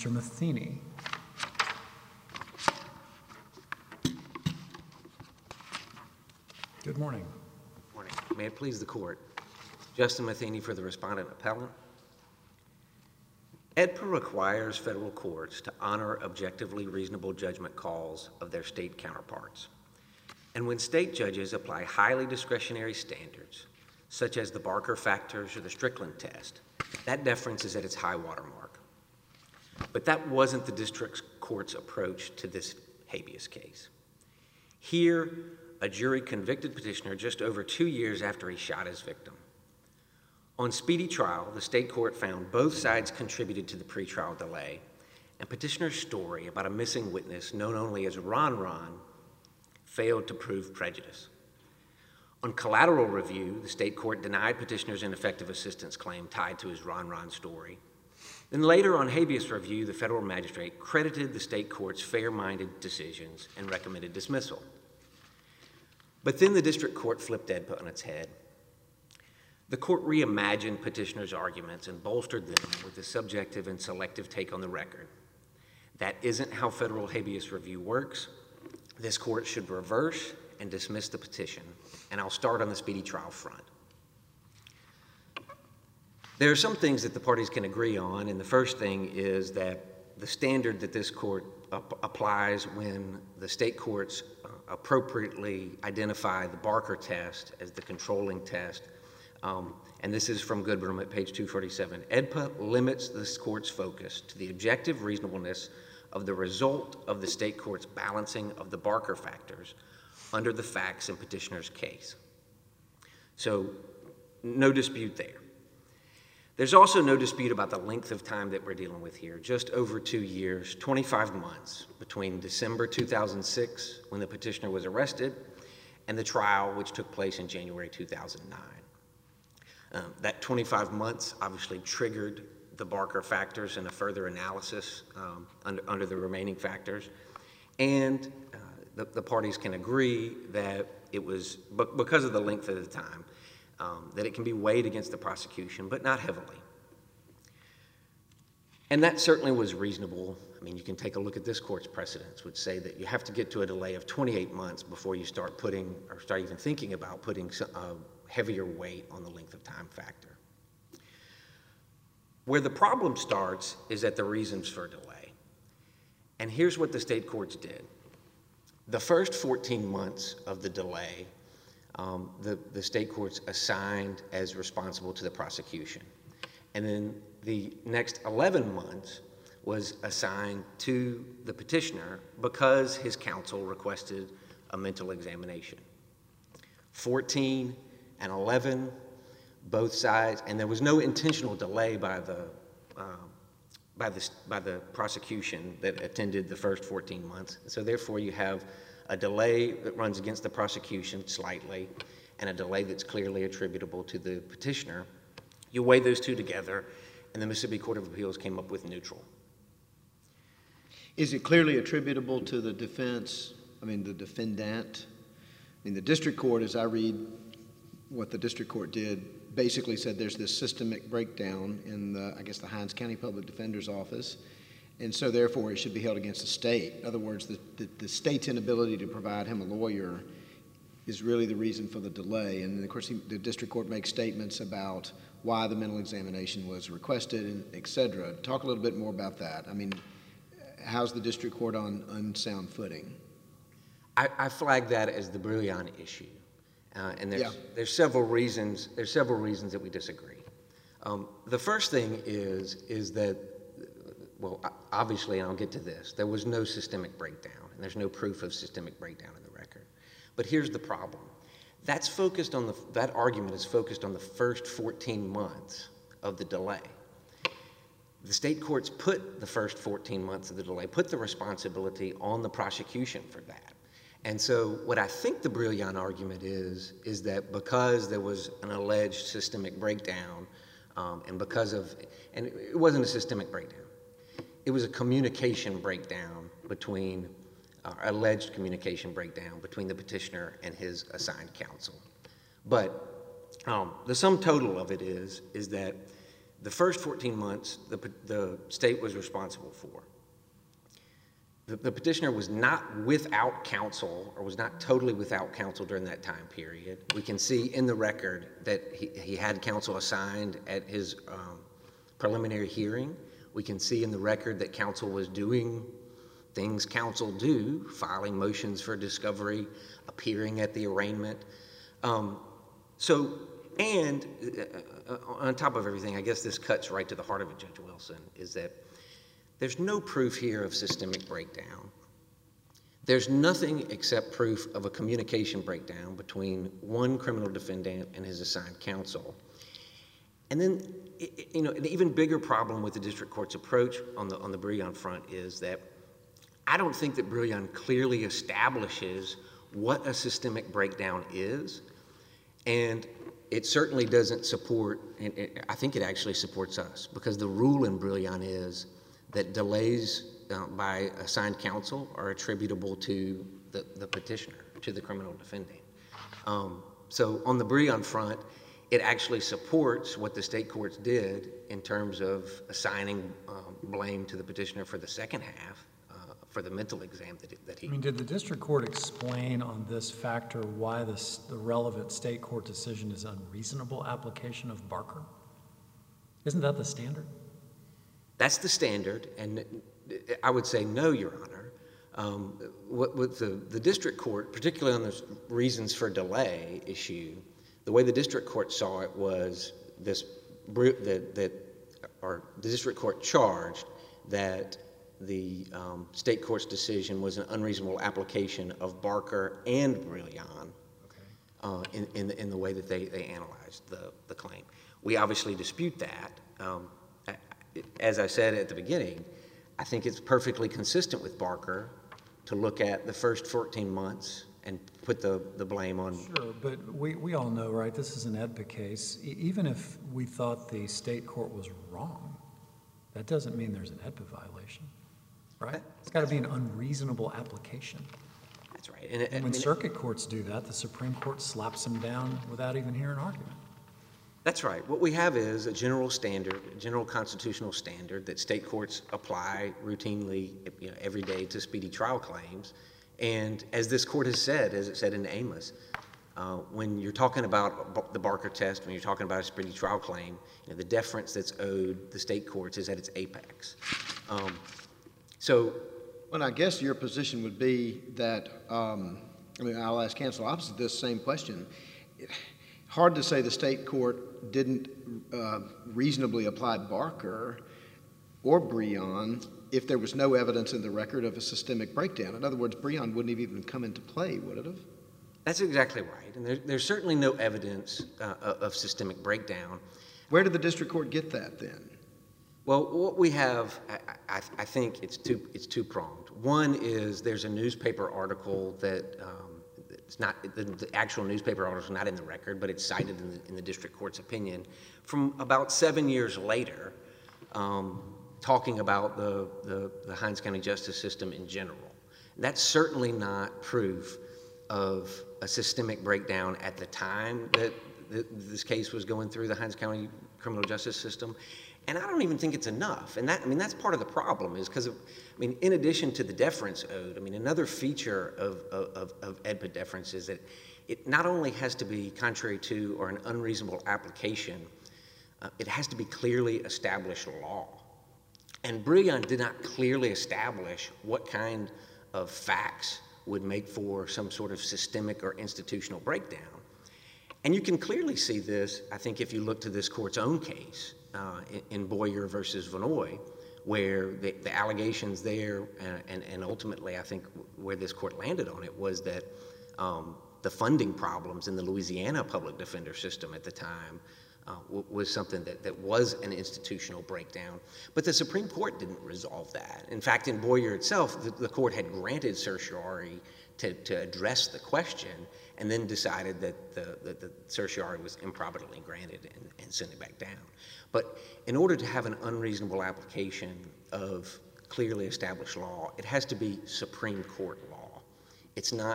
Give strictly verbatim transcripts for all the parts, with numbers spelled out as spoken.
Mister Matheny. Good morning. Morning. May it please the court. Justin Matheny for the respondent appellant. E D P A requires federal courts to honor objectively reasonable judgment calls of their state counterparts. And when state judges apply highly discretionary standards, such as the Barker factors or the Strickland test, that deference is at its high water mark. But that wasn't the district court's approach to this habeas case. Here, a jury convicted petitioner just over two years after he shot his victim. On speedy trial, the state court found both sides contributed to the pretrial delay, and petitioner's story about a missing witness known only as Ron Ron failed to prove prejudice. On collateral review, the state court denied petitioner's ineffective assistance claim tied to his Ron Ron story. Then later on habeas review, the federal magistrate credited the state court's fair-minded decisions and recommended dismissal. But then the district court flipped E D P A on its head. The court reimagined petitioner's arguments and bolstered them with a subjective and selective take on the record. That isn't how federal habeas review works. This court should reverse and dismiss the petition, and I'll start on the speedy trial front. There are some things that the parties can agree on, and the first thing is that the standard that this court ap- applies when the state courts uh, appropriately identify the Barker test as the controlling test, um, and this is from Goodrum at page two forty-seven. E D P A limits this court's focus to the objective reasonableness of the result of the state court's balancing of the Barker factors under the facts in petitioner's case. So, no dispute there. There's also no dispute about the length of time that we're dealing with here, just over two years, twenty-five months between December two thousand six, when the petitioner was arrested, and the trial, which took place in January two thousand nine. Um, that twenty-five months obviously triggered the Barker factors and a further analysis um, under, under the remaining factors. And uh, the, the parties can agree that it was, but because of the length of the time, um, that it can be weighed against the prosecution, but not heavily. And that certainly was reasonable. I mean, you can take a look at this court's precedents, which say that you have to get to a delay of twenty-eight months before you start putting, or start even thinking about putting a heavier weight on the length of time factor. Where the problem starts is at the reasons for delay. And here's what the state courts did. The first fourteen months of the delay, um, the, the state courts assigned as responsible to the prosecution. And then the next eleven months was assigned to the petitioner because his counsel requested a mental examination. fourteen and eleven, both sides, and there was no intentional delay by the, uh, by the, by the prosecution that attended the first fourteen months. So therefore you have a delay that runs against the prosecution slightly and a delay that's clearly attributable to the petitioner. You weigh those two together, and the Mississippi Court of Appeals came up with neutral. Is it clearly attributable to the defense, I mean the defendant? I mean the district court, as I read what the district court did, basically said there's this systemic breakdown in the, I guess, the Hinds County Public Defender's Office, and so therefore it should be held against the state. In other words, the, the, the state's inability to provide him a lawyer is really the reason for the delay. And then of course he, the district court makes statements about why the mental examination was requested, and et cetera. Talk a little bit more about that. I mean, how's the district court on unsound footing? I, I flag that as the Brilliant issue. Uh, and there's, yeah. there's several reasons. There's several reasons that we disagree. Um, the first thing is is that, well, obviously, and I'll get to this. There was no systemic breakdown, and there's no proof of systemic breakdown in the record. But here's the problem: that's focused on the that argument is focused on the first fourteen months of the delay. The state courts put the first fourteen months of the delay, put the responsibility on the prosecution for that. And so what I think the Brilliant argument is, is that because there was an alleged systemic breakdown, um, and because of, and it wasn't a systemic breakdown, it was a communication breakdown between, uh, alleged communication breakdown between the petitioner and his assigned counsel. But um, the sum total of it is, is that the first fourteen months, the, the state was responsible for. The, the petitioner was not without counsel, or was not totally without counsel during that time period. We can see in the record that he, he had counsel assigned at his um, preliminary hearing. We can see in the record that counsel was doing things counsel do, filing motions for discovery, appearing at the arraignment. Um, so, and uh, on top of everything, I guess this cuts right to the heart of it, Judge Wilson, is that there's no proof here of systemic breakdown. There's nothing except proof of a communication breakdown between one criminal defendant and his assigned counsel. And then, you know, an even bigger problem with the district court's approach on the on the Brilliant front is that I don't think that Brilliant clearly establishes what a systemic breakdown is, and it certainly doesn't support, and it, I think it actually supports us, because the rule in Brilliant is that delays uh, by assigned counsel are attributable to the, the petitioner, to the criminal defendant. Um, so on the Brilliant front, it actually supports what the state courts did in terms of assigning um, blame to the petitioner for the second half, uh, for the mental exam that, it, that he... I mean, did the district court explain on this factor why this, the relevant state court decision is unreasonable application of Barker? Isn't that the standard? That's the standard, and I would say no, Your Honor. Um, what, what the, the district court, particularly on the reasons for delay issue, the way the district court saw it was this, that, that or the district court charged that the um, state court's decision was an unreasonable application of Barker and Brilliant okay. uh, in, in, the, in the way that they, they analyzed the, the claim. We obviously dispute that. Um, As I said at the beginning, I think it's perfectly consistent with Barker to look at the first fourteen months and put the, the blame on. Sure, but we, we all know, right, this is an E D P A case. E- even if we thought the state court was wrong, that doesn't mean there's an E D P A violation, right? That, it's got to be an unreasonable application. That's right. And, and when I mean, circuit courts do that, the Supreme Court slaps them down without even hearing an argument. That's right. What we have is a general standard, a general constitutional standard that state courts apply routinely, you know, every day to speedy trial claims. And as this court has said, as it said in Amos, uh, when you're talking about the Barker test, when you're talking about a speedy trial claim, you know, the deference that's owed the state courts is at its apex. Um, so, well, I guess your position would be that, um, I mean, I'll ask counsel opposite this same question. Hard to say the state court didn't uh, reasonably apply Barker or Brilliant if there was no evidence in the record of a systemic breakdown. In other words, Brilliant wouldn't have even come into play, would it have? That's exactly right. And there, there's certainly no evidence uh, of systemic breakdown. Where did the district court get that then? Well, what we have, I, I, I think it's two, it's two-pronged. One is there's a newspaper article that um, it's not, the, the actual newspaper article is not in the record, but it's cited in the, in the district court's opinion from about seven years later, um, talking about the, the, the Hinds County justice system in general. That's certainly not proof of a systemic breakdown at the time that th this case was going through the Hinds County criminal justice system. And I don't even think it's enough. And that, I mean, that's part of the problem is because, I mean, in addition to the deference owed, I mean, another feature of, of, of E D P A deference is that it not only has to be contrary to or an unreasonable application, uh, it has to be clearly established law. And Brilliant did not clearly establish what kind of facts would make for some sort of systemic or institutional breakdown. And you can clearly see this, I think, if you look to this court's own case uh, in, in Boyer versus Vanoy, where the, the allegations there, uh, and, and ultimately I think where this court landed on it, was that um, the funding problems in the Louisiana public defender system at the time uh, w was something that, that was an institutional breakdown. But the Supreme Court didn't resolve that. In fact, in Boyer itself, the, the court had granted certiorari to, to address the question, and then decided that the, that the certiorari was improperly granted and, and sent it back down. But in order to have an unreasonable application of clearly established law, it has to be Supreme Court law. It's not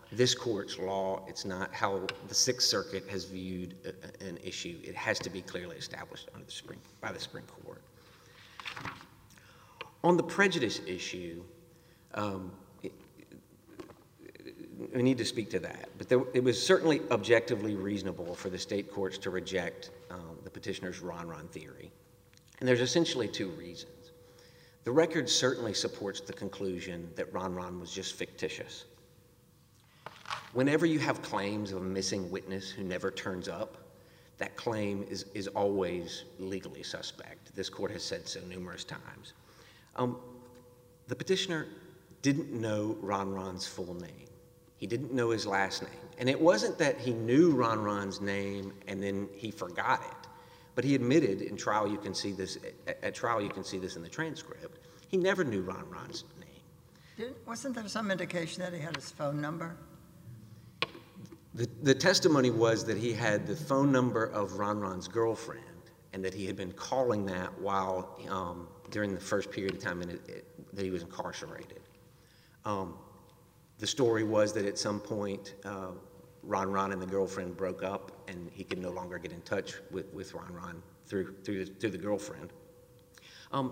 this court's law. It's not how the Sixth Circuit has viewed a, an issue. It has to be clearly established under the Supreme, by the Supreme Court. On the prejudice issue, um, it, we need to speak to that. But there, it was certainly objectively reasonable for the state courts to reject um, the petitioner's Ron-Ron theory. And there's essentially two reasons. The record certainly supports the conclusion that Ron-Ron was just fictitious. Whenever you have claims of a missing witness who never turns up, that claim is, is always legally suspect. This court has said so numerous times. Um, the petitioner didn't know Ron-Ron's full name. He didn't know his last name. And it wasn't that he knew Ron-Ron's name and then he forgot it. But he admitted in trial, you can see this, at, at trial you can see this in the transcript, he never knew Ron-Ron's name. Didn't, wasn't there some indication that he had his phone number? The, the testimony was that he had the phone number of Ron-Ron's girlfriend and that he had been calling that while, um, during the first period of time in it, it, that he was incarcerated. Um, the story was that at some point, uh, Ron-Ron and the girlfriend broke up and he could no longer get in touch with, with Ron-Ron through, through, the, through the girlfriend. Um,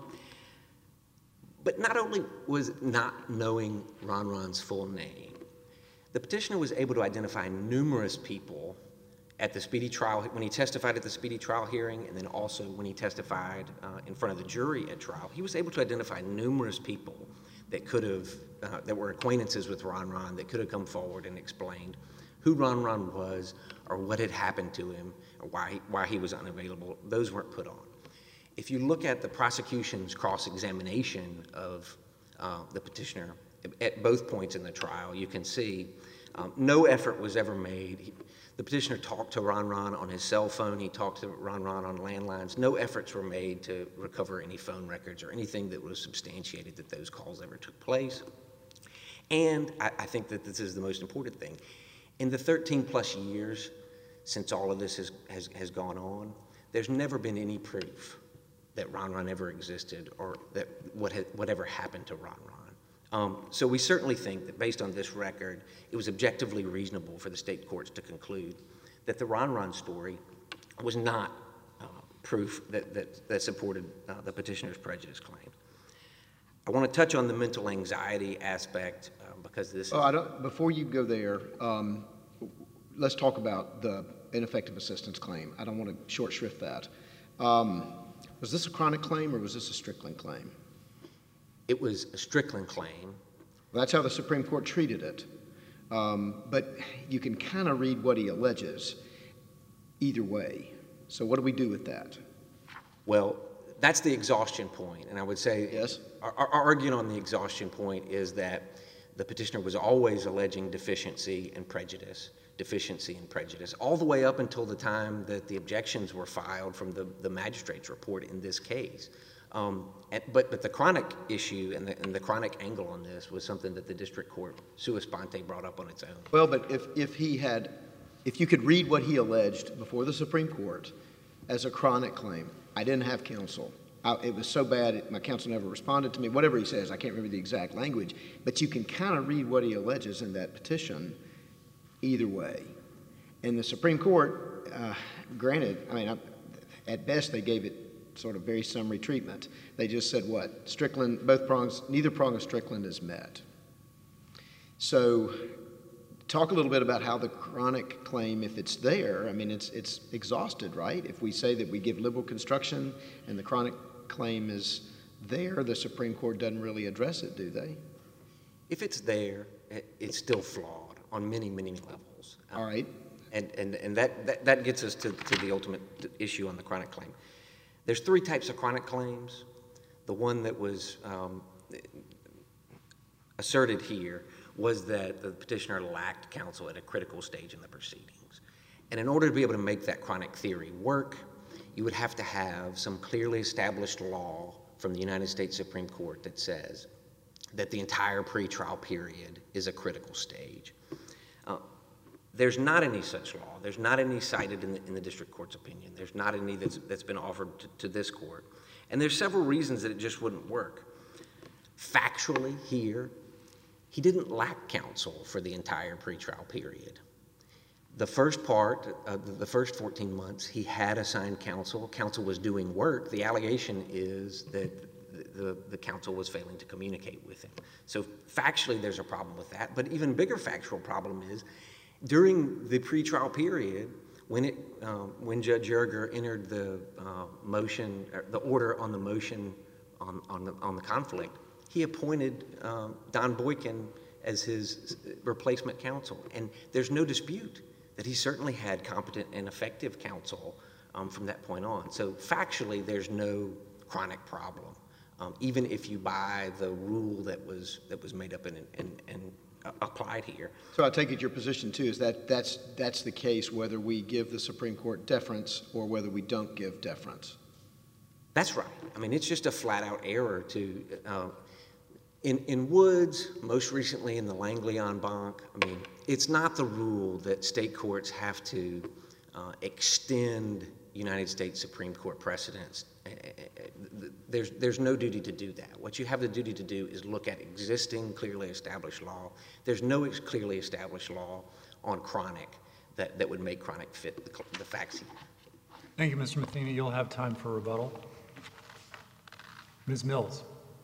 but not only was not knowing Ron-Ron's full name, the petitioner was able to identify numerous people at the speedy trial, when he testified at the speedy trial hearing, and then also when he testified uh, in front of the jury at trial. He was able to identify numerous people that could have, uh, that were acquaintances with Ron-Ron, that could have come forward and explained who Ron-Ron was or what had happened to him or why he, why he was unavailable. Those weren't put on. If you look at the prosecution's cross-examination of uh, the petitioner at both points in the trial, you can see um, no effort was ever made. He, the petitioner talked to Ron-Ron on his cell phone. He talked to Ron-Ron on landlines. No efforts were made to recover any phone records or anything that was substantiated that those calls ever took place. And I, I think that this is the most important thing. In the thirteen plus years since all of this has, has, has gone on, there's never been any proof that Ron-Ron ever existed or that what had, whatever happened to Ron-Ron. Um, so we certainly think that based on this record, it was objectively reasonable for the state courts to conclude that the Ron-Ron story was not uh, proof that, that, that supported uh, the petitioner's prejudice claim. I want to touch on the mental anxiety aspect uh, because this Oh, is... I don't, before you go there, um, let's talk about the ineffective assistance claim. I don't want to short shrift that. Um, was this a chronic claim or was this a Strickland claim? It was a Strickland claim. Well, that's how the Supreme Court treated it. Um, but you can kind of read what he alleges either way. So what do we do with that? Well, that's the exhaustion point, and I would say Yes. our, our argument on the exhaustion point is that the petitioner was always alleging deficiency and prejudice, deficiency and prejudice, all the way up until the time that the objections were filed from the, the magistrate's report in this case. Um, and, but, but the chronic issue and the, and the chronic angle on this was something that the district court, sua sponte, brought up on its own. Well, but if, if he had, if you could read what he alleged before the Supreme Court as a chronic claim, I didn't have counsel. I, it was so bad, it, my counsel never responded to me. Whatever he says, I can't remember the exact language, but you can kind of read what he alleges in that petition either way. And the Supreme Court, uh, granted, I mean, I, at best they gave it sort of very summary treatment. They just said what? Strickland, both prongs, neither prong of Strickland is met. So talk a little bit about how the chronic claim, if it's there, I mean, it's, it's exhausted, right? If we say that we give liberal construction and the chronic claim is there, the Supreme Court doesn't really address it, do they? If it's there, it, it's still flawed on many, many levels. All right. And, and, and that, that, that gets us to, to the ultimate issue on the chronic claim. There's three types of chronic claims. The one that was um, asserted here was that the petitioner lacked counsel at a critical stage in the proceedings. And in order to be able to make that chronic theory work, you would have to have some clearly established law from the United States Supreme Court that says that the entire pretrial period is a critical stage. Uh, There's not any such law. There's not any cited in the, in the district court's opinion. There's not any that's, that's been offered to, to this court. And there's several reasons that it just wouldn't work. Factually here, he didn't lack counsel for the entire pretrial period. The first part, uh, the first fourteen months, he had assigned counsel. Counsel was doing work. The allegation is that the, the, the counsel was failing to communicate with him. So factually, there's a problem with that. But even bigger factual problem is during the pretrial period, when it, um, when Judge Yerger entered the uh, motion, or the order on the motion on, on, the, on the conflict, he appointed um, Don Boykin as his replacement counsel. And there's no dispute that he certainly had competent and effective counsel um, from that point on. So factually, there's no chronic problem, um, even if you buy the rule that was that was made up and, and, and uh, applied here. So I take it your position too is that that's that's the case whether we give the Supreme Court deference or whether we don't give deference. That's right. I mean, it's just a flat-out error to. Uh, In, in Woods, most recently in the Langley en banc, I mean, it's not the rule that state courts have to uh, extend United States Supreme Court precedents. There's, there's no duty to do that. What you have the duty to do is look at existing clearly established law. There's no ex- clearly established law on chronic that, that would make chronic fit the, the facts here. Thank you, Mister Matheny. You'll have time for rebuttal. Miz Mills.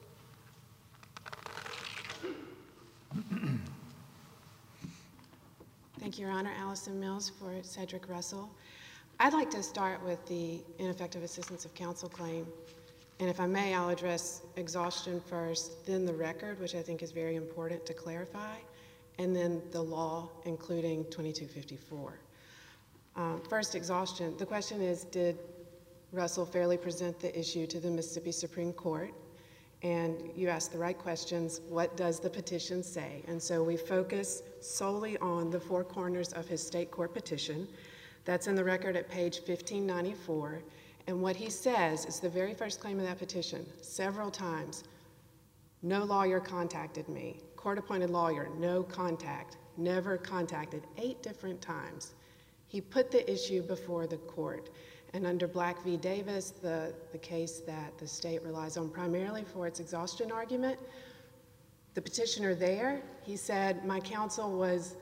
Thank you, Your Honor. Allison Mills for Cedric Russell. I'd like to start with the ineffective assistance of counsel claim. And if I may, I'll address exhaustion first, then the record, which I think is very important to clarify, and then the law, including twenty-two fifty-four. Um, first, exhaustion. The question is, did Russell fairly present the issue to the Mississippi Supreme Court? And you asked the right questions. What does the petition say? And so we focus solely on the four corners of his state court petition. That's in the record at page fifteen ninety-four. And what he says is the very first claim of that petition, several times, no lawyer contacted me. Court-appointed lawyer, no contact, never contacted, eight different times. He put the issue before the court. And under Black v. Davis, the, the case that the state relies on primarily for its exhaustion argument, the petitioner there, he said, my counsel was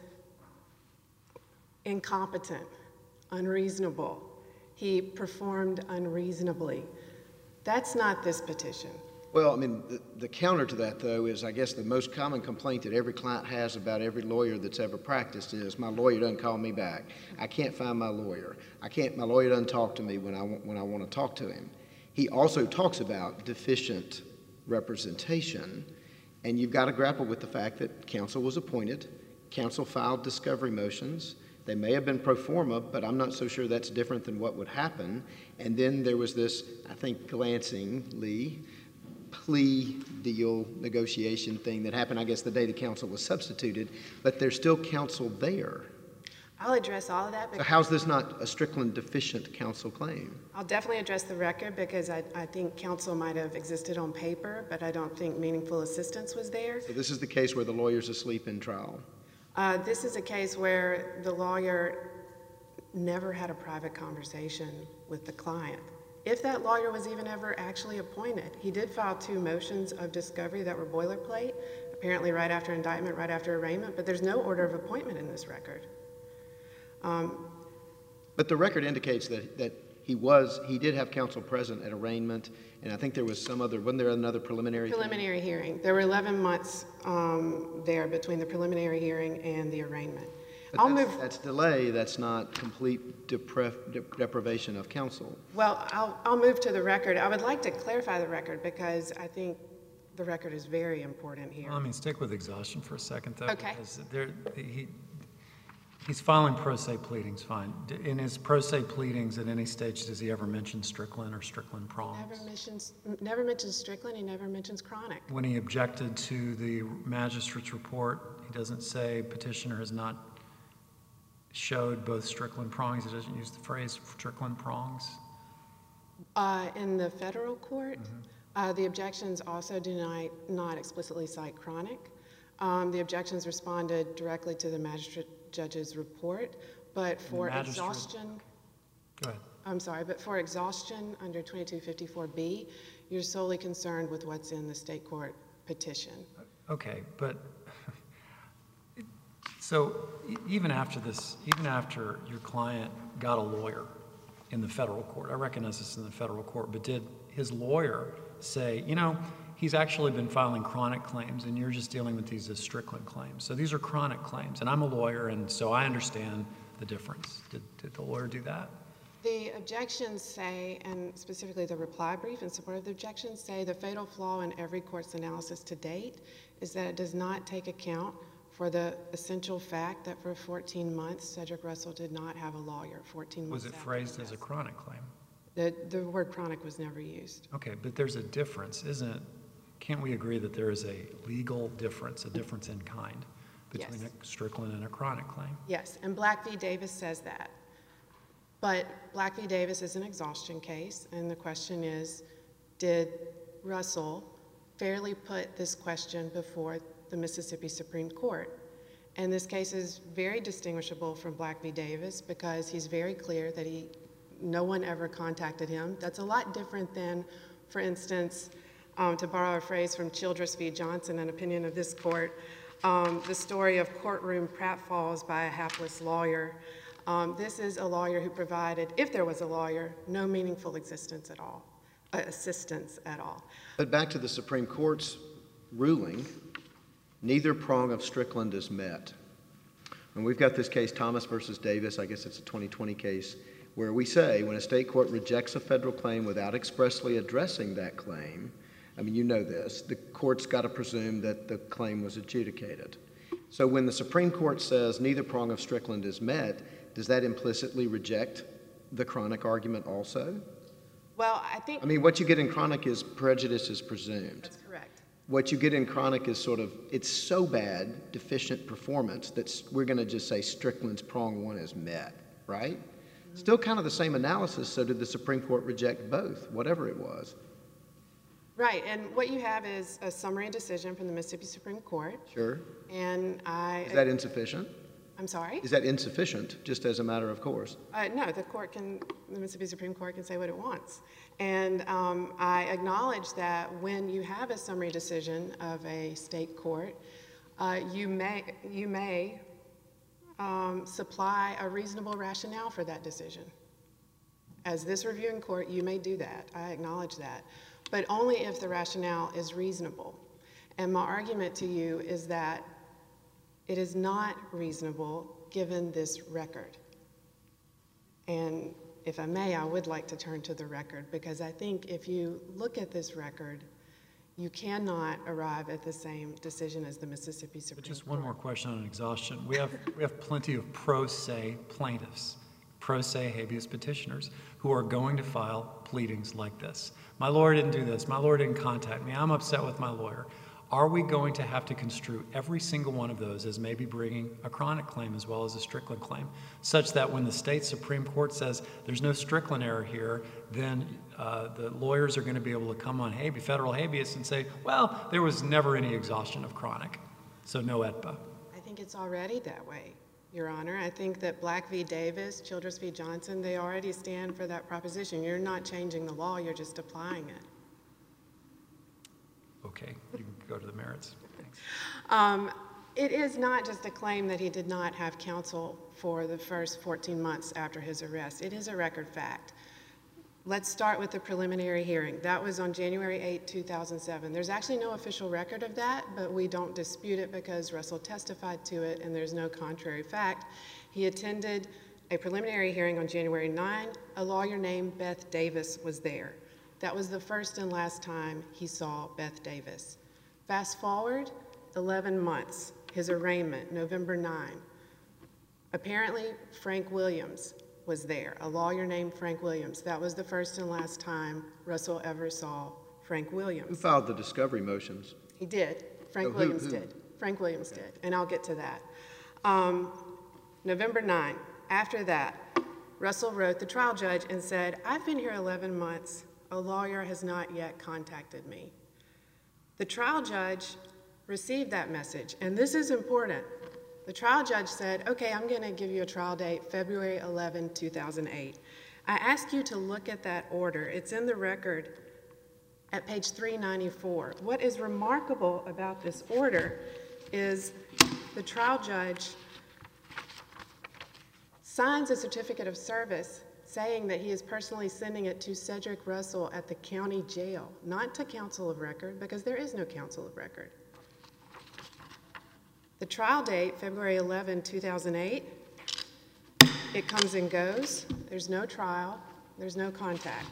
incompetent, unreasonable. He performed unreasonably. That's not this petition. Well, I mean, the, the counter to that, though, is I guess the most common complaint that every client has about every lawyer that's ever practiced is, my lawyer doesn't call me back. I can't find my lawyer. I can't, my lawyer doesn't talk to me when I, when I want to talk to him. He also talks about deficient representation, and you've got to grapple with the fact that counsel was appointed, counsel filed discovery motions. They may have been pro forma, but I'm not so sure that's different than what would happen. And then there was this, I think, glancingly, plea deal negotiation thing that happened, I guess, the day the counsel was substituted, but there's still counsel there. I'll address all of that. So how's this not a Strickland deficient counsel claim? I'll definitely address the record because I, I think counsel might have existed on paper, but I don't think meaningful assistance was there. So this is the case where the lawyer's asleep in trial. Uh, this is a case where the lawyer never had a private conversation with the client. If that lawyer was even ever actually appointed, he did file two motions of discovery that were boilerplate, apparently right after indictment, right after arraignment, but there's no order of appointment in this record. Um, but the record indicates that, that he was, he did have counsel present at arraignment, and I think there was some other, wasn't there another preliminary Preliminary hearing. hearing. There were eleven months um, there between the preliminary hearing and the arraignment. But I'll that's, move. that's delay, that's not complete depra- dep- deprivation of counsel. Well, I'll, I'll move to the record. I would like to clarify the record because I think the record is very important here. Well, I mean, stick with exhaustion for a second, though. Okay. Because there, he, he's filing pro se pleadings, fine. D- In his pro se pleadings, at any stage, does he ever mention Strickland or Strickland prongs? Never mentions, never mentions Strickland. He never mentions chronic. When he objected to the magistrate's report, he doesn't say petitioner has not showed both Strickland prongs. He doesn't use the phrase Strickland prongs. Uh, in the federal court, mm-hmm. uh, the objections also do not, not explicitly cite chronic. Um, the objections responded directly to the magistrate judge's report, but for exhaustion, go ahead. I'm sorry, but for exhaustion under twenty-two fifty-four B, you're solely concerned with what's in the state court petition. Okay, but So e- even after this, even after your client got a lawyer in the federal court, I recognize this in the federal court, but did his lawyer say, you know, he's actually been filing chronic claims and you're just dealing with these as Strickland claims. So these are chronic claims, and I'm a lawyer, and so I understand the difference. Did, did the lawyer do that? The objections say, and specifically the reply brief in support of the objections say, the fatal flaw in every court's analysis to date is that it does not take account for the essential fact that for fourteen months, Cedric Russell did not have a lawyer, fourteen months Was it after phrased his as a arrest. chronic claim? The, the word chronic was never used. Okay, but there's a difference, isn't it? Can't we agree that there is a legal difference, a difference in kind between Yes. a Strickland and a chronic claim? Yes, and Black v. Davis says that. But Black v. Davis is an exhaustion case, and the question is, did Russell fairly put this question before the Mississippi Supreme Court? And this case is very distinguishable from Black v. Davis because he's very clear that he, no one ever contacted him. That's a lot different than, for instance, um, to borrow a phrase from Childress v. Johnson, an opinion of this court, um, the story of courtroom pratfalls by a hapless lawyer. Um, this is a lawyer who provided, if there was a lawyer, no meaningful existence at all, uh, assistance at all. But back to the Supreme Court's ruling, neither prong of Strickland is met. And we've got this case, Thomas versus Davis, I guess it's a twenty twenty case, where we say when a state court rejects a federal claim without expressly addressing that claim, I mean, you know this, the court's got to presume that the claim was adjudicated. So when the Supreme Court says neither prong of Strickland is met, does that implicitly reject the chronic argument also? Well, I think I mean, what you get in chronic is prejudice is presumed. that's correct. What you get in chronic is sort of, it's so bad, deficient performance, that we're going to just say Strickland's prong one is met, right? Mm-hmm. Still kind of the same analysis, so did the Supreme Court reject both, whatever it was? Right, and what you have is a summary decision from the Mississippi Supreme Court, Sure. and I... Is that insufficient? I'm sorry? Is that insufficient, just as a matter of course? Uh, no, the court can, the Mississippi Supreme Court can say what it wants. And um, I acknowledge that when you have a summary decision of a state court, uh, you may, you may um, supply a reasonable rationale for that decision. As this reviewing court, you may do that. I acknowledge that. But only if the rationale is reasonable. And my argument to you is that it is not reasonable given this record. And if I may, I would like to turn to the record because I think if you look at this record, you cannot arrive at the same decision as the Mississippi Supreme But just Court. one more question on exhaustion. We have, we have plenty of pro se plaintiffs, pro se habeas petitioners who are going to file pleadings like this. My lawyer didn't do this. My lawyer didn't contact me. I'm upset with my lawyer. Are we going to have to construe every single one of those as maybe bringing a chronic claim as well as a Strickland claim, such that when the state Supreme Court says there's no Strickland error here, then uh, the lawyers are going to be able to come on habeas, federal habeas and say, well, there was never any exhaustion of chronic, so no E D P A. I think it's already that way, Your Honor. I think that Black v. Davis, Childress v. Johnson, they already stand for that proposition. You're not changing the law, you're just applying it. Okay, you can go to the merits. Um, it is not just a claim that he did not have counsel for the first fourteen months after his arrest. It is a record fact. Let's start with the preliminary hearing. That was on January eighth, two thousand seven. There's actually no official record of that, but we don't dispute it because Russell testified to it and there's no contrary fact. He attended a preliminary hearing on January ninth. A lawyer named Beth Davis was there. That was the first and last time he saw Beth Davis. Fast forward eleven months, his arraignment, November ninth. Apparently, Frank Williams was there, a lawyer named Frank Williams. That was the first and last time Russell ever saw Frank Who Williams. filed the discovery motions? He did. Frank Oh, who- Williams who? did. Frank Williams did, and I'll get to that. Um, November ninth, after that, Russell wrote the trial judge and said, I've been here eleven months. A lawyer has not yet contacted me. The trial judge received that message, and this is important. The trial judge said, okay, I'm going to give you a trial date, February eleventh, two thousand eight. I ask you to look at that order. It's in the record at page three ninety-four. What is remarkable about this order is the trial judge signs a certificate of service saying that he is personally sending it to Cedric Russell at the county jail, not to counsel of record, because there is no counsel of record. The trial date, February eleventh, two thousand eight, it comes and goes. There's no trial. There's no contact.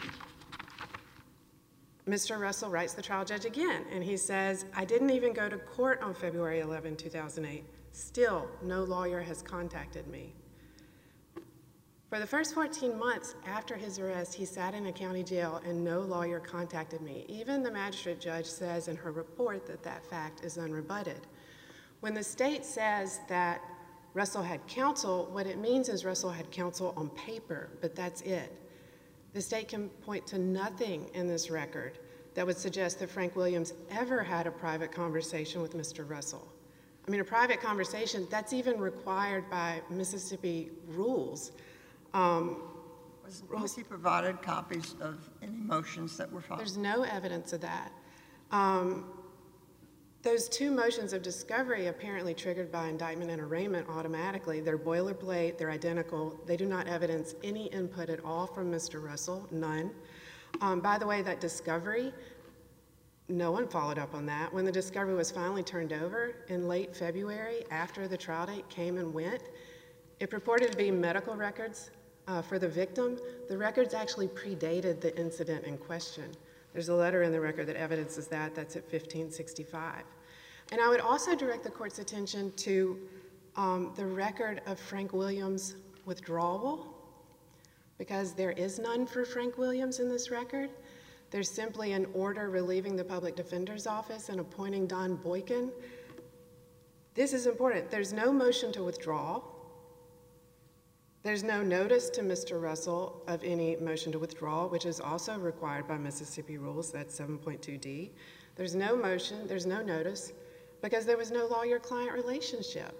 Mister Russell writes the trial judge again, and he says, I didn't even go to court on February eleventh, two thousand eight. Still, no lawyer has contacted me. For the first fourteen months after his arrest, he sat in a county jail and no lawyer contacted me. Even the magistrate judge says in her report that that fact is unrebutted. When the state says that Russell had counsel, what it means is Russell had counsel on paper, but that's it. The state can point to nothing in this record that would suggest that Frank Williams ever had a private conversation with Mister Russell. I mean, a private conversation, that's even required by Mississippi rules. Um, Was, was he provided copies of any motions that were filed? There's no evidence of that. Um, those two motions of discovery apparently triggered by indictment and arraignment automatically. They're boilerplate, they're identical. They do not evidence any input at all from Mister Russell, none. Um, by the way, that discovery, no one followed up on that. When the discovery was finally turned over in late February, after the trial date came and went, it purported to be medical records uh, for the victim. The records actually predated the incident in question. There's a letter in the record that evidences that. That's at fifteen sixty-five. And I would also direct the court's attention to um, the record of Frank Williams' withdrawal, because there is none for Frank Williams in this record. There's simply an order relieving the public defender's office and appointing Don Boykin. This is important. There's no motion to withdraw. There's no notice to Mister Russell of any motion to withdraw, which is also required by Mississippi rules. That's seven point two D. There's no motion, there's no notice, because there was no lawyer-client relationship.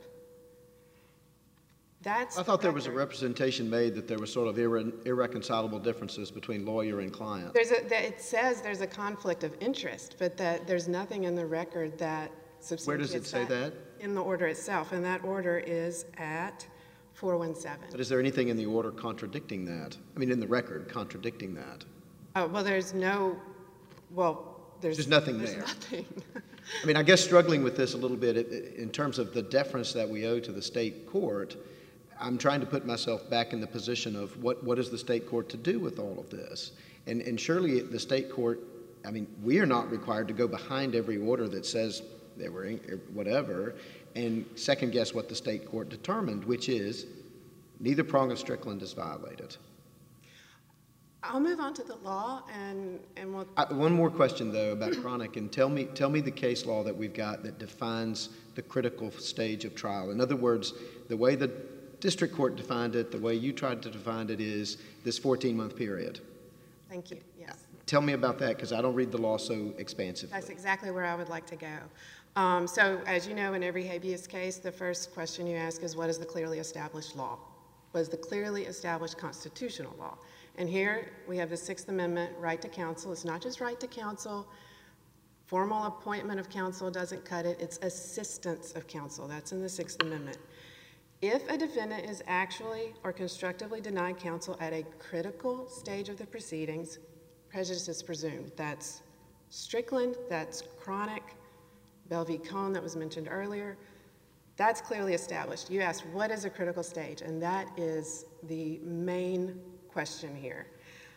That's I thought the there was a record. representation made that there was sort of irre irreconcilable differences between lawyer and client. There's a, that it says there's a conflict of interest, but that there's nothing in the record that substantiates Where does it say that? In the order itself, and that order is at four one seven. But is there anything in the order contradicting that? I mean, in the record contradicting that? Oh, well, there's no, well, there's, There's nothing there's there. nothing. I mean, I guess struggling with this a little bit i- in terms of the deference that we owe to the state court, I'm trying to put myself back in the position of what, what is the state court to do with all of this? And, and surely the state court, I mean, we are not required to go behind every order that says they were in, whatever and second guess what the state court determined, which is neither prong of Strickland is violated. I'll move on to the law, and, and we'll... I, one more question, though, about chronic, and tell me, tell me the case law that we've got that defines the critical stage of trial. In other words, the way the district court defined it, the way you tried to define it is this fourteen-month period. Thank you, yes. Tell me about that, because I don't read the law so expansively. That's exactly where I would like to go. Um, so, as you know, in every habeas case, the first question you ask is, what is the clearly established law? What is the clearly established constitutional law? And here we have the Sixth Amendment, right to counsel. It's not just right to counsel. Formal appointment of counsel doesn't cut it. It's assistance of counsel. That's in the Sixth Amendment. If a defendant is actually or constructively denied counsel at a critical stage of the proceedings, prejudice is presumed. That's Strickland, that's chronic, Bell v. Cone that was mentioned earlier. That's clearly established. You asked, what is a critical stage? And that is the main question here.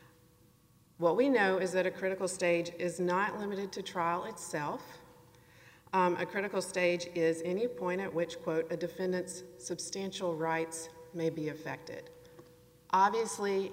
What we know is that a critical stage is not limited to trial itself. Um, a critical stage is any point at which, quote, a defendant's substantial rights may be affected. Obviously,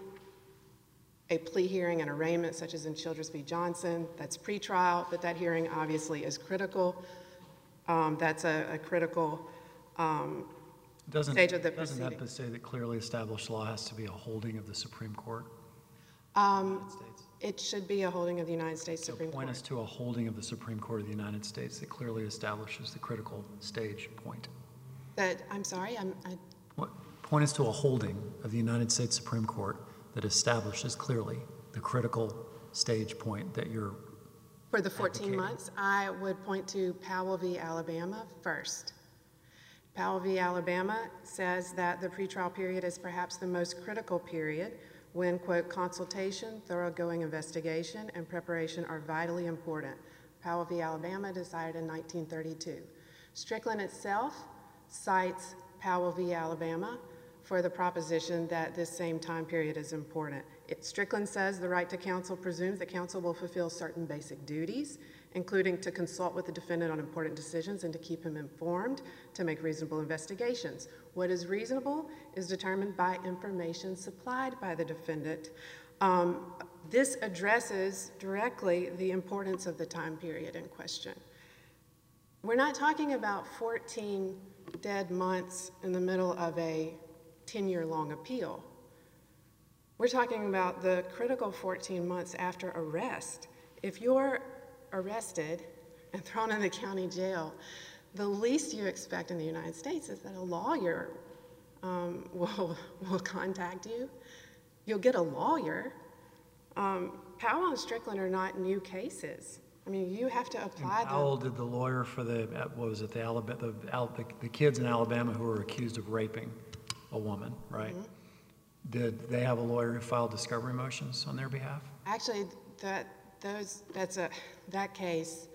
a plea hearing and arraignment, such as in Childress v. Johnson, that's pretrial, but that hearing obviously is critical. Um, that's a, a critical um, Doesn't, stage of the doesn't proceeding. that say that clearly established law has to be a holding of the Supreme Court? Um, United States? it should be a holding of the United States So Supreme point Court. us to a holding of the Supreme Court of the United States that clearly establishes the critical stage point. That, I'm sorry, I'm, I, What, point us to a holding of the United States Supreme Court that establishes clearly the critical stage point that you're for the fourteen advocating. months, I would point to Powell v. Alabama first. Powell v. Alabama says that the pretrial period is perhaps the most critical period when, quote, consultation, thoroughgoing investigation, and preparation are vitally important. Powell v. Alabama decided in nineteen thirty-two. Strickland itself cites Powell v. Alabama for the proposition that this same time period is important. It, Strickland says the right to counsel presumes that counsel will fulfill certain basic duties, including to consult with the defendant on important decisions and to keep him informed, to make reasonable investigations. What is reasonable is determined by information supplied by the defendant. Um, this addresses directly the importance of the time period in question. We're not talking about fourteen dead months in the middle of a ten-year-long appeal. We're talking about the critical fourteen months after arrest. If you're arrested and thrown in the county jail, the least you expect in the United States is that a lawyer um, will, will contact you. You'll get a lawyer. Um, Powell and Strickland are not new cases. I mean, you have to apply And Powell did the lawyer for the, what was it, the Alabama, the, Al, the, the kids in Alabama who were accused of raping a woman, right? Mm-hmm. Did they have a lawyer who filed discovery motions on their behalf? Actually, that those that's a that case.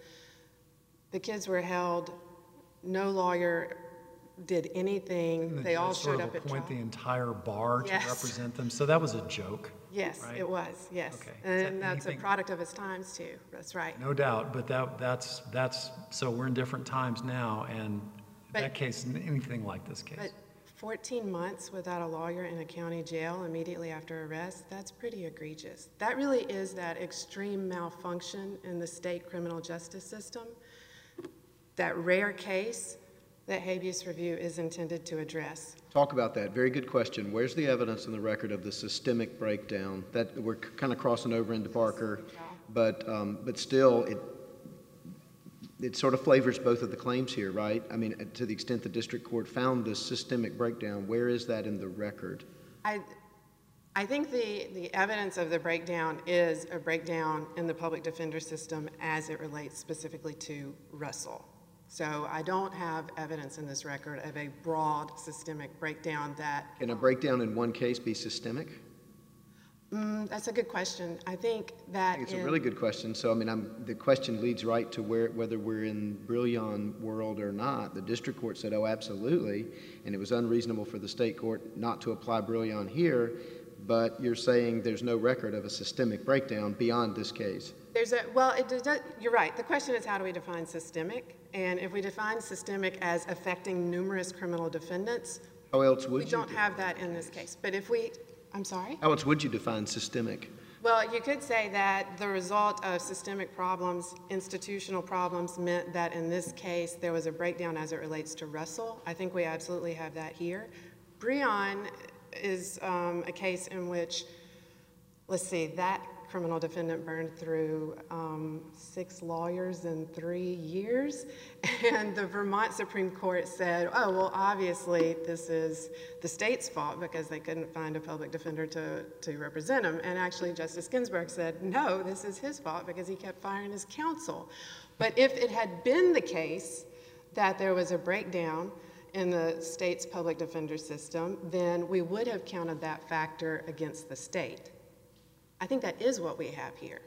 The kids were held. No lawyer did anything. The they all judge sort showed of up at appoint trial. the entire bar Yes. to represent them. So that was a joke. Yes, right? it was. Yes, Okay. and Is that that's anything- a product of its times too. That's right. No doubt, but that that's that's so we're in different times now, and But- that case, anything like this case. But fourteen months without a lawyer in a county jail immediately after arrest, that's pretty egregious. That really is that extreme malfunction in the state criminal justice system, that rare case that habeas review is intended to address. Talk about that. Very good question. Where's the evidence in the record of the systemic breakdown? That we're kind of crossing over into Parker, but um, but still, it it sort of flavors both of the claims here, right? I mean, to the extent the district court found this systemic breakdown, where is that in the record? I, I think the, the evidence of the breakdown is a breakdown in the public defender system as it relates specifically to Russell. So I don't have evidence in this record of a broad systemic breakdown that... Can a breakdown in one case be systemic? Mm, that's a good question. I think that I think it's in, a really good question. So, I mean, I'm, the question leads right to where, whether we're in Brillion world or not. The district court said, oh, absolutely, and it was unreasonable for the state court not to apply Brillion here, but you're saying there's no record of a systemic breakdown beyond this case. There's a, well, it does, you're right. The question is, how do we define systemic? And if we define systemic as affecting numerous criminal defendants, How else would we you? don't have that in this case. But if we, I'm sorry? How else would you define systemic? Well, you could say that the result of systemic problems, institutional problems, meant that in this case there was a breakdown as it relates to Russell. I think we absolutely have that here. Breon is um, a case in which, let's see, that criminal defendant burned through um, six lawyers in three years. And the Vermont Supreme Court said, oh, well, obviously this is the state's fault because they couldn't find a public defender to, to represent him. And actually Justice Ginsburg said, no, this is his fault because he kept firing his counsel. But if it had been the case that there was a breakdown in the state's public defender system, then we would have counted that factor against the state. I think that is what we have here.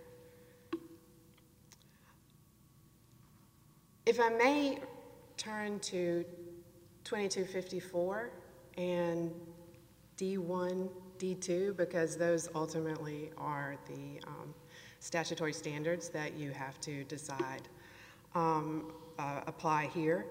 If I may turn to twenty-two fifty-four and D one, D two, because those ultimately are the um, statutory standards that you have to decide um, uh, apply here.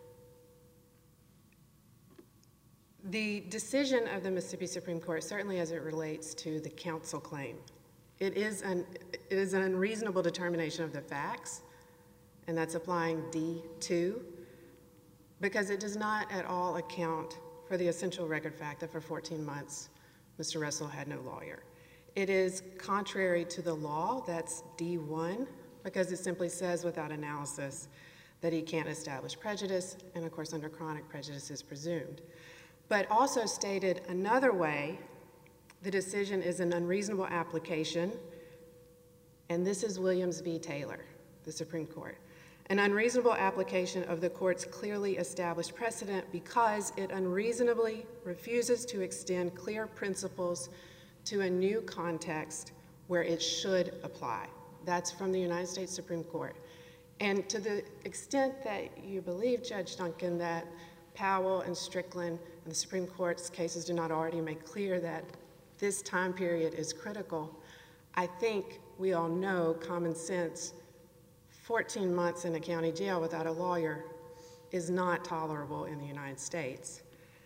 The decision of the Mississippi Supreme Court, certainly as it relates to the counsel claim, it is an, it is an unreasonable determination of the facts, and that's applying D two, because it does not at all account for the essential record fact that for fourteen months, Mister Russell had no lawyer. It is contrary to the law, that's D one, because it simply says without analysis that he can't establish prejudice, and of course under chronic prejudice is presumed. But also stated another way, the decision is an unreasonable application, and this is Williams v. Taylor, the Supreme Court. an unreasonable application of the court's clearly established precedent because it unreasonably refuses to extend clear principles to a new context where it should apply. That's from the United States Supreme Court. And to the extent that you believe, Judge Duncan, that Powell and Strickland and the Supreme Court's cases do not already make clear that this time period is critical, I think we all know common sense, fourteen months in a county jail without a lawyer is not tolerable in the United States.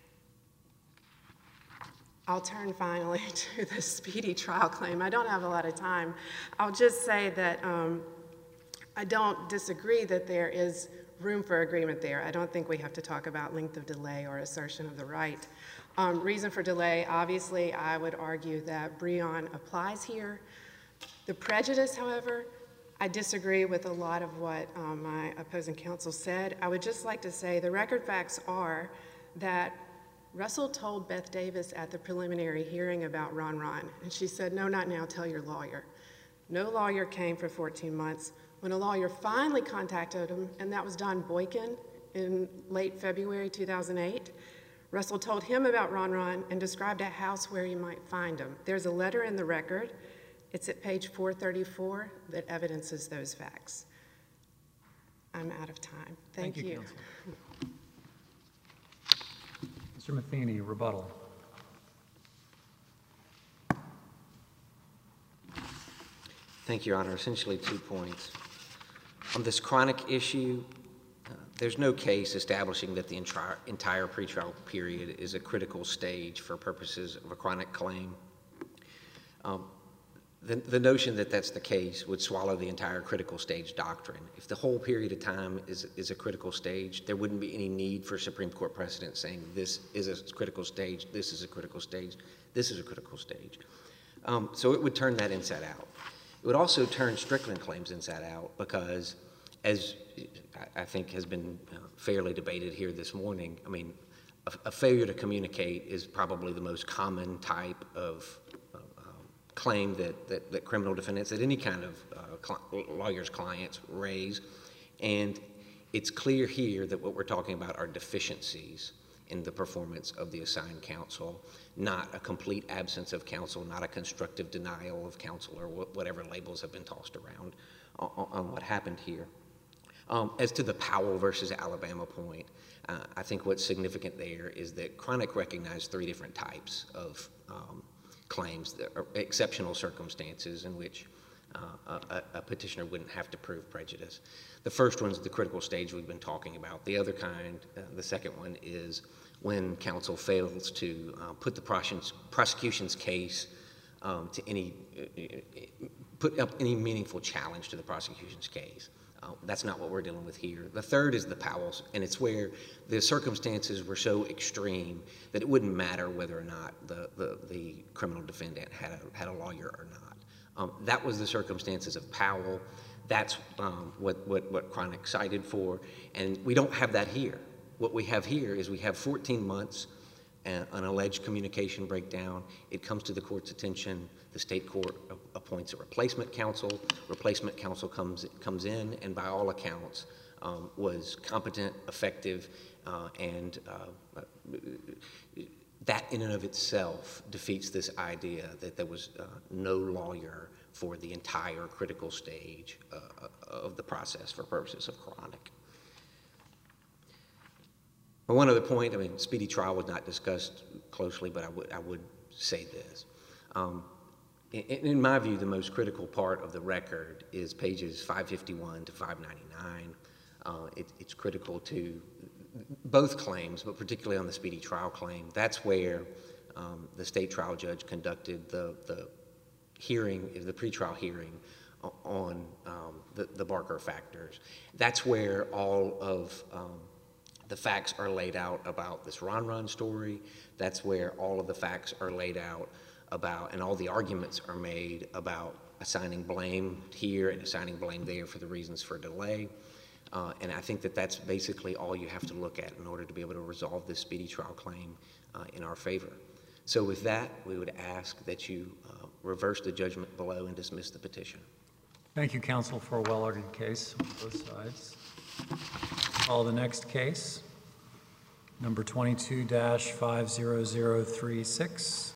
I'll turn finally to the speedy trial claim. I don't have a lot of time. I'll just say that um, I don't disagree that there is room for agreement there. I don't think we have to talk about length of delay or assertion of the right. Um, reason for delay, obviously, I would argue that Breon applies here. The prejudice, however, I disagree with a lot of what um, my opposing counsel said. I would just like to say the record facts are that Russell told Beth Davis at the preliminary hearing about Ron Ron, and she said, no, not now, tell your lawyer. No lawyer came for fourteen months. When a lawyer finally contacted him, and that was Don Boykin in late February two thousand eight, Russell told him about Ron Ron and described a house where you might find him. There's a letter in the record. It's at page four thirty-four that evidences those facts. I'm out of time. Thank, Thank you, you. counsel. Mister Matheny, rebuttal. Thank you, Your Honor. Essentially two points. On this chronic issue, uh, there's no case establishing that the entire, entire pretrial period is a critical stage for purposes of a chronic claim. Um, the, the notion that that's the case would swallow the entire critical stage doctrine. If the whole period of time is, is a critical stage, there wouldn't be any need for Supreme Court precedent saying this is a critical stage, this is a critical stage, this is a critical stage. Um, so it would turn that inside out. It would also turn Strickland claims inside out because, as I think has been fairly debated here this morning, I mean, a, a failure to communicate is probably the most common type of uh, um, claim that, that, that criminal defendants, that any kind of uh, cl- lawyer's clients raise. And it's clear here that what we're talking about are deficiencies in the performance of the assigned counsel, not a complete absence of counsel, not a constructive denial of counsel, or wh- whatever labels have been tossed around on, on what happened here. Um, as to the Powell versus Alabama point, uh, I think what's significant there is that Cronic recognized three different types of um, claims, that are exceptional circumstances in which uh, a, a petitioner wouldn't have to prove prejudice. The first one's the critical stage we've been talking about. The other kind, uh, the second one, is when counsel fails to uh, put the prosecution's case um, to any, uh, put up any meaningful challenge to the prosecution's case. Uh, that's not what we're dealing with here. The third is the Powell's, and it's where the circumstances were so extreme that it wouldn't matter whether or not the, the, the criminal defendant had a, had a lawyer or not. Um, that was the circumstances of Powell. That's um, what, what, what Cronic cited for, and we don't have that here. What we have here is we have fourteen months, uh, an alleged communication breakdown. It comes to the court's attention. The state court appoints a replacement counsel. Replacement counsel comes, comes in, and by all accounts, um, was competent, effective, uh, and uh, that in and of itself defeats this idea that there was uh, no lawyer for the entire critical stage uh, of the process for purposes of Cronic. But one other point, I mean, speedy trial was not discussed closely, but I would, I would say this. Um, in, in my view, the most critical part of the record is pages five fifty-one to five ninety-nine. Uh, it, it's critical to both claims, but particularly on the speedy trial claim. That's where um, the state trial judge conducted the, the hearing, the pretrial hearing on um, the, the Barker factors. That's where all of um, the facts are laid out about this Ron Ron story. That's where all of the facts are laid out about, and all the arguments are made about assigning blame here and assigning blame there for the reasons for delay. Uh, and I think that that's basically all you have to look at in order to be able to resolve this speedy trial claim uh, in our favor. So with that, we would ask that you uh, reverse the judgment below and dismiss the petition. Thank you, counsel, for a well-argued case on both sides. Call the next case, number twenty-two dash five zero zero three six,